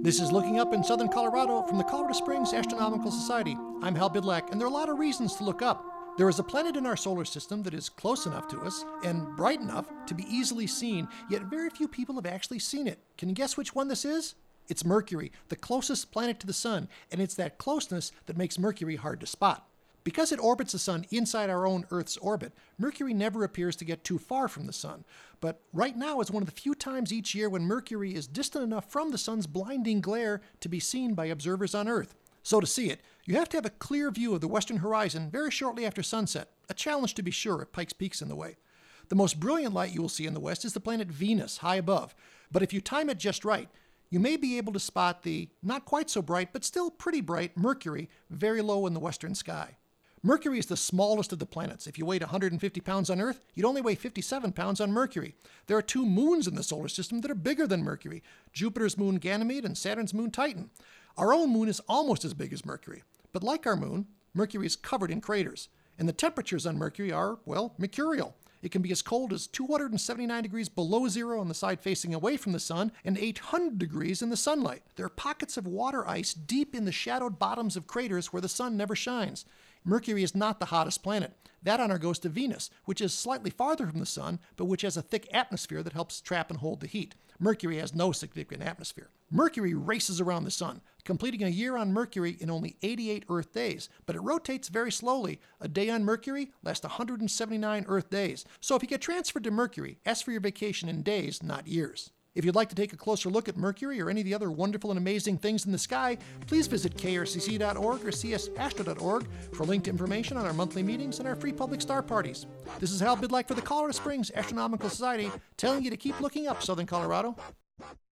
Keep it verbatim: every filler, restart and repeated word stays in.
This is Looking Up in Southern Colorado from the Colorado Springs Astronomical Society. I'm Hal Bidlack, and there are a lot of reasons to look up. There is a planet in our solar system that is close enough to us and bright enough to be easily seen, yet very few people have actually seen it. Can you guess which one this is? It's Mercury, the closest planet to the Sun, and it's that closeness that makes Mercury hard to spot. Because it orbits the Sun inside our own Earth's orbit, Mercury never appears to get too far from the Sun. But right now is one of the few times each year when Mercury is distant enough from the Sun's blinding glare to be seen by observers on Earth. So to see it, you have to have a clear view of the western horizon very shortly after sunset, a challenge to be sure if Pikes Peak's in the way. The most brilliant light you will see in the west is the planet Venus, high above. But if you time it just right, you may be able to spot the not quite so bright, but still pretty bright Mercury very low in the western sky. Mercury is the smallest of the planets. If you weighed one hundred fifty pounds on Earth, you'd only weigh fifty-seven pounds on Mercury. There are two moons in the solar system that are bigger than Mercury, Jupiter's moon Ganymede and Saturn's moon Titan. Our own moon is almost as big as Mercury. But like our moon, Mercury is covered in craters. And the temperatures on Mercury are, well, mercurial. It can be as cold as two hundred seventy-nine degrees below zero on the side facing away from the sun and eight hundred degrees in the sunlight. There are pockets of water ice deep in the shadowed bottoms of craters where the sun never shines. Mercury is not the hottest planet. That honor goes to Venus, which is slightly farther from the sun, but which has a thick atmosphere that helps trap and hold the heat. Mercury has no significant atmosphere. Mercury races around the sun, completing a year on Mercury in only eighty-eight Earth days, but it rotates very slowly. A day on Mercury lasts one hundred seventy-nine Earth days. So if you get transferred to Mercury, ask for your vacation in days, not years. If you'd like to take a closer look at Mercury or any of the other wonderful and amazing things in the sky, please visit K R C C dot org or C S astro dot org for linked information on our monthly meetings and our free public star parties. This is Hal Bidlack for the Colorado Springs Astronomical Society, telling you to keep looking up, Southern Colorado.